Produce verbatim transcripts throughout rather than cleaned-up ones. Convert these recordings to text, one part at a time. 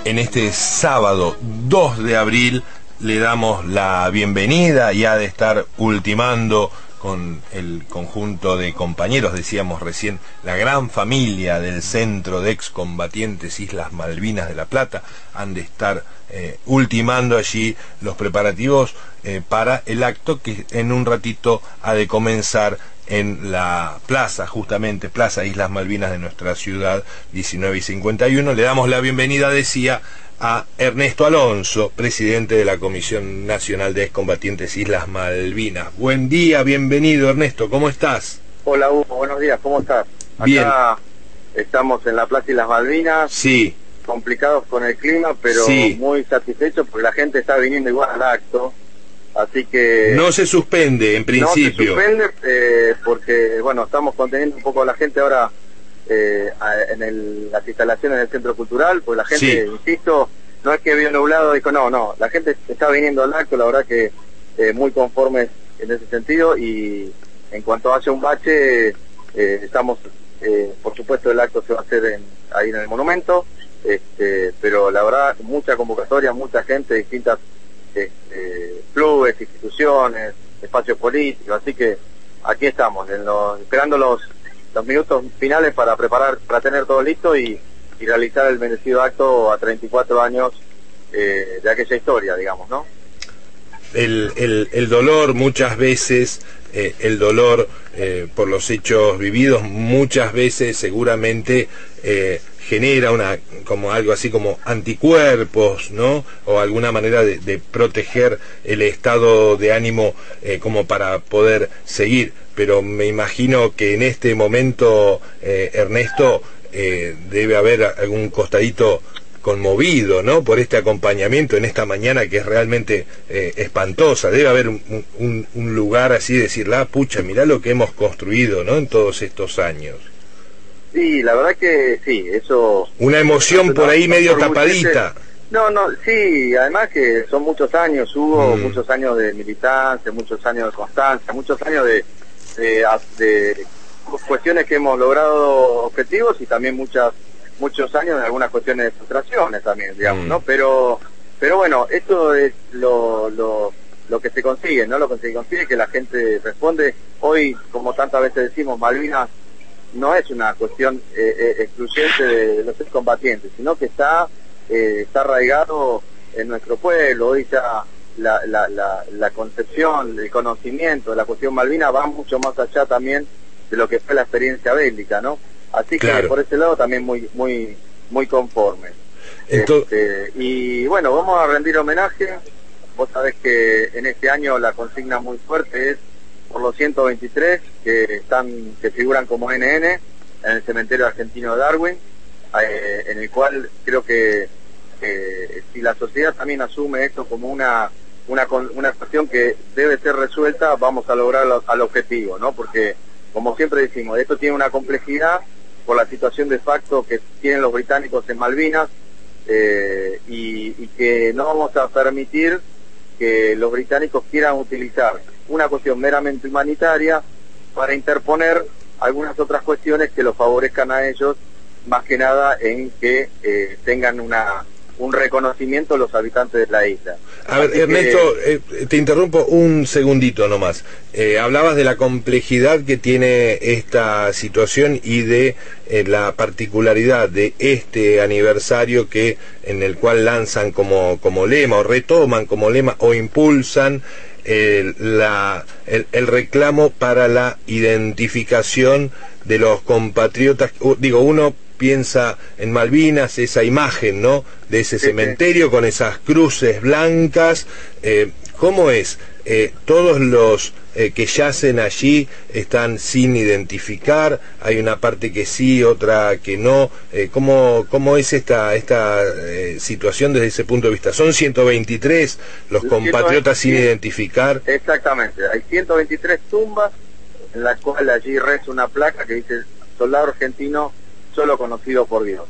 En este sábado dos de abril le damos la bienvenida y ha de estar ultimando con el conjunto de compañeros, decíamos recién, la gran familia del Centro de Excombatientes Islas Malvinas de La Plata, han de estar eh, ultimando allí los preparativos eh, para el acto que en un ratito ha de comenzar en la plaza, justamente, Plaza Islas Malvinas de nuestra ciudad, diecinueve y cincuenta y uno. Le damos la bienvenida, decía, a Ernesto Alonso, presidente de la Comisión Nacional de Excombatientes Islas Malvinas. Buen día, bienvenido, Ernesto, ¿cómo estás? Hola, Hugo, buenos días, ¿cómo estás? Bien. Acá estamos en la Plaza Islas Malvinas. Sí. Complicados con el clima, pero sí. muy satisfechos porque la gente está viniendo igual al acto. Así que... No se suspende, en principio. No se suspende eh, porque, bueno, estamos conteniendo un poco a la gente ahora eh, en el, las instalaciones del Centro Cultural, pues la gente, sí. insisto, no es que vio nublado, dijo, no, no, la gente está viniendo al acto, la verdad que eh, muy conformes en ese sentido, y en cuanto haya un bache, eh, estamos, eh, por supuesto el acto se va a hacer en, ahí en el monumento, este, pero la verdad, mucha convocatoria, mucha gente, distintas Este, clubes, instituciones, espacios políticos, así que aquí estamos, en los, esperando los, los minutos finales para preparar, para tener todo listo y, y realizar el merecido acto a treinta y cuatro años eh, de aquella historia, digamos, ¿no? El, el, el dolor muchas veces, eh, el dolor eh, por los hechos vividos muchas veces seguramente eh, genera una como algo así como anticuerpos, ¿no? O alguna manera de, de proteger el estado de ánimo eh, como para poder seguir. Pero me imagino que en este momento, eh, Ernesto, eh, debe haber algún costadito conmovido, ¿no? Por este acompañamiento en esta mañana que es realmente eh, espantosa. Debe haber un, un, un lugar así de decir, la pucha, mirá lo que hemos construido, ¿no? En todos estos años. Sí, la verdad que sí, eso... Una emoción no, por ahí no, medio tapadita. No, no, sí, además que son muchos años, hubo mm. muchos años de militancia, muchos años de constancia, muchos años de, de, de cuestiones que hemos logrado objetivos y también muchas muchos años de algunas cuestiones de frustraciones también, digamos, mm. ¿no? Pero pero bueno, esto es lo, lo, lo que se consigue, ¿no? Lo que se consigue, que la gente responde. Hoy, como tantas veces decimos, Malvinas no es una cuestión eh, eh, excluyente de los excombatientes, sino que está eh, está arraigado en nuestro pueblo. Hoy ya la, la, la, la concepción, el conocimiento de la cuestión Malvina va mucho más allá también de lo que fue la experiencia bélica, ¿no? Así que claro. Por ese lado también muy muy muy conforme. Entonces... Este, y bueno, vamos a rendir homenaje. Vos sabés que en este año la consigna muy fuerte es por los ciento veintitrés que están que figuran como N N en el cementerio argentino de Darwin, eh, en el cual creo que eh, si la sociedad también asume esto como una una una cuestión que debe ser resuelta, vamos a lograr lo, al objetivo, ¿no? Porque como siempre decimos, esto tiene una complejidad por la situación de facto que tienen los británicos en Malvinas, eh, y, y que no vamos a permitir que los británicos quieran utilizar una cuestión meramente humanitaria para interponer algunas otras cuestiones que los favorezcan a ellos, más que nada en que eh, tengan una un reconocimiento los habitantes de la isla. A ver, Así Ernesto, que... eh, te interrumpo un segundito nomás. Eh, hablabas de la complejidad que tiene esta situación y de eh, la particularidad de este aniversario que en el cual lanzan como, como lema, o retoman como lema, o impulsan el, la, el, el reclamo para la identificación de los compatriotas. Digo, uno piensa en Malvinas, esa imagen, ¿no?, de ese sí, cementerio sí. con esas cruces blancas. Eh, ¿Cómo es? Eh, todos los eh, que yacen allí están sin identificar, hay una parte que sí, otra que no. Eh, ¿cómo, ¿Cómo es esta esta eh, situación desde ese punto de vista? Son ciento veintitrés los compatriotas sin identificar. Exactamente, hay ciento veintitrés tumbas en las cuales allí reza una placa que dice soldado argentino solo conocido por Dios.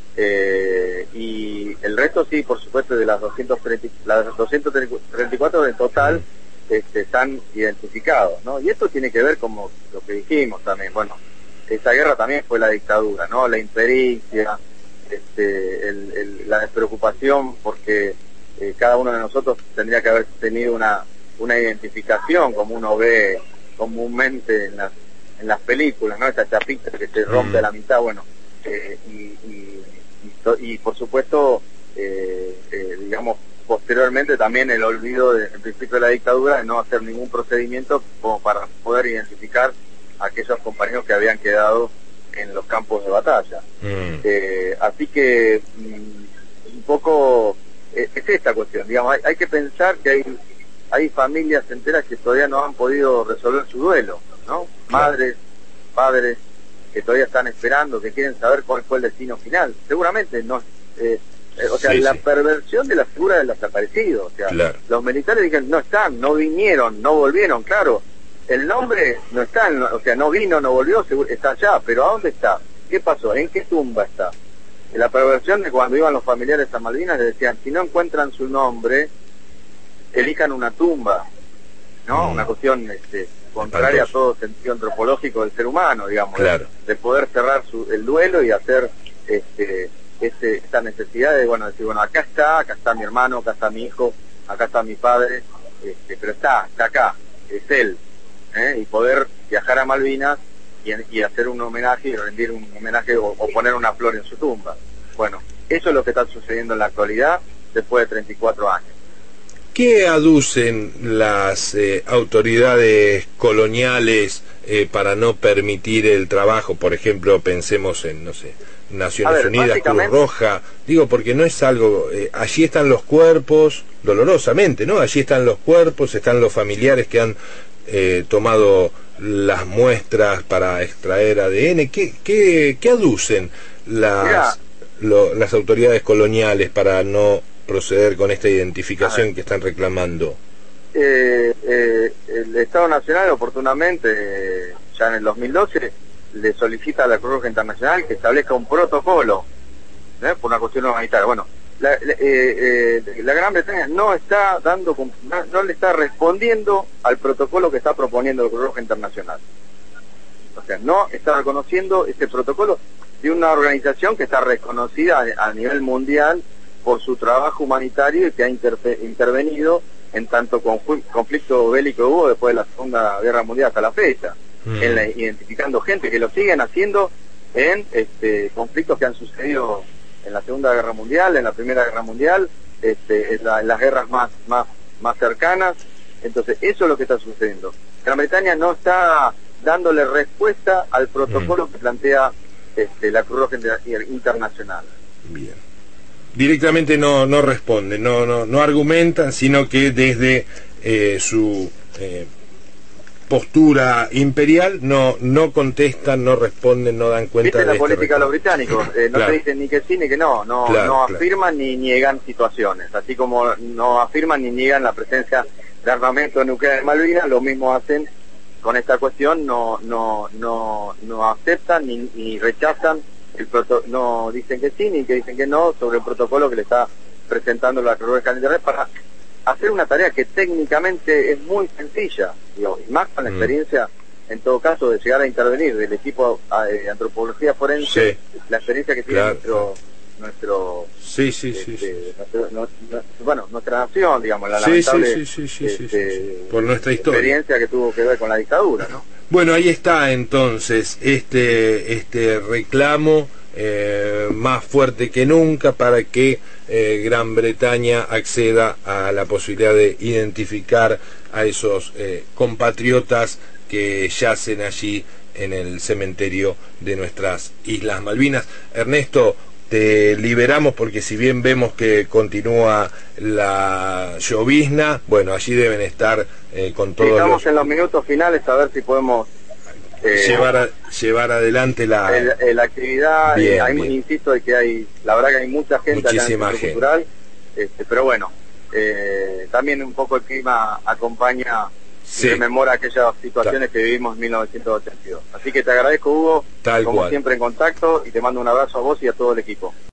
Eh, y el resto sí, por supuesto, de las doscientos treinta, las doscientos treinta y cuatro en total este, están identificados, ¿no? Y esto tiene que ver con lo que dijimos también. Bueno, esa guerra también fue la dictadura, ¿no? La impericia, este, el, el, la despreocupación porque eh, cada uno de nosotros tendría que haber tenido una, una identificación, como uno ve comúnmente en las, en las películas, ¿no? Esa chapita que se rompe a la mitad, bueno, eh, y, y, y, y por supuesto, eh, eh, digamos, posteriormente también el olvido del principio de la dictadura de no hacer ningún procedimiento como para poder identificar a aquellos compañeros que habían quedado en los campos de batalla. Mm. Eh, así que mm, un poco eh, es esta cuestión, digamos, hay, hay que pensar que hay hay familias enteras que todavía no han podido resolver su duelo, ¿no? Madres, padres que todavía están esperando, que quieren saber cuál fue el destino final. Seguramente no, eh, eh, o sea, sí, la sí. perversión de la figura del desaparecido, o sea, claro. Los militares dijeron no están, no vinieron, no volvieron, claro. El nombre no está, o sea, no vino, no volvió, está allá, pero ¿a dónde está? ¿Qué pasó? ¿En qué tumba está? La perversión de cuando iban los familiares a Malvinas le decían, si no encuentran su nombre, elijan una tumba, ¿no? Mm. Una cuestión este, contraria a todo sentido antropológico del ser humano, digamos, claro. de, de poder cerrar su, el duelo y hacer este, este, esta necesidad de, bueno, decir, bueno, acá está, acá está mi hermano, acá está mi hijo, acá está mi padre, este, pero está, está acá, es él. ¿Eh? Y poder viajar a Malvinas y, y hacer un homenaje y rendir un homenaje o, o poner una flor en su tumba. Bueno, eso es lo que está sucediendo en la actualidad después de treinta y cuatro años. ¿Qué aducen las eh, autoridades coloniales eh, para no permitir el trabajo? Por ejemplo, pensemos en, no sé, Naciones ver, Unidas, Cruz Roja, digo, porque no es algo, eh, allí están los cuerpos, dolorosamente, ¿no? Allí están los cuerpos, están los familiares que han Eh, tomado las muestras para extraer A D N. ¿Qué, qué, qué aducen las, lo, las autoridades coloniales para no proceder con esta identificación que están reclamando? Eh, eh, el Estado Nacional oportunamente, eh, ya en el dos mil doce, le solicita a la Cruz Roja Internacional que establezca un protocolo, ¿eh? Por una cuestión humanitaria. Bueno, La, eh, eh, la Gran Bretaña no está dando, no, no le está respondiendo al protocolo que está proponiendo la Cruz Roja Internacional. O sea, no está reconociendo este protocolo de una organización que está reconocida a, a nivel mundial por su trabajo humanitario y que ha intervenido en tanto conflicto bélico hubo después de la Segunda Guerra Mundial hasta la fecha, mm. en la, identificando gente que lo siguen haciendo en este, conflictos que han sucedido en la Segunda Guerra Mundial, en la Primera Guerra Mundial, este, en, la, en las guerras más, más, más cercanas. Entonces, eso es lo que está sucediendo. Gran Bretaña no está dándole respuesta al protocolo mm. que plantea este, la Cruz Roja Internacional. Bien. Directamente no, no responden, no, no, no argumentan, sino que desde eh, su eh, postura imperial no no contestan, no responden, no dan cuenta. ¿Viste de la política de los británicos? Eh, no claro. te dicen ni que sí ni que no, no, claro, no claro. afirman ni niegan situaciones, así como no afirman ni niegan la presencia de armamento nuclear en Malvinas, lo mismo hacen con esta cuestión, no no no no aceptan ni, ni rechazan el proto no dicen que sí ni que dicen que no sobre el protocolo que le está presentando la Cruz Roja Internacional para hacer una tarea que técnicamente es muy sencilla, digo, y más con la mm. experiencia, en todo caso, de llegar a intervenir del equipo de antropología forense, sí. la experiencia que tiene claro. nuestro, nuestro, sí, sí, este, sí, sí. Nuestro, no, no, bueno, nuestra nación, digamos, la sí, lamentable sí, sí, sí, sí, este, sí, sí, sí. por nuestra historia, experiencia que tuvo que ver con la dictadura, ¿no? Bueno, ahí está entonces este este reclamo eh, más fuerte que nunca para que eh, Gran Bretaña acceda a la posibilidad de identificar a esos eh, compatriotas que yacen allí en el cementerio de nuestras Islas Malvinas. Ernesto, te liberamos porque si bien vemos que continúa la llovizna, bueno, allí deben estar eh, con todos. Estamos los... en los minutos finales a ver si podemos Eh, llevar a, llevar adelante la el, el, la actividad. Bien, eh, hay, bien. Insisto de que hay, la verdad que hay mucha gente muchísima acá en el gente cultural, este, pero bueno, eh, también un poco el clima acompaña sí. y rememora aquellas situaciones Ta que vivimos en mil novecientos ochenta y dos. Así que te agradezco, Hugo, Tal como cual. siempre en contacto, y te mando un abrazo a vos y a todo el equipo.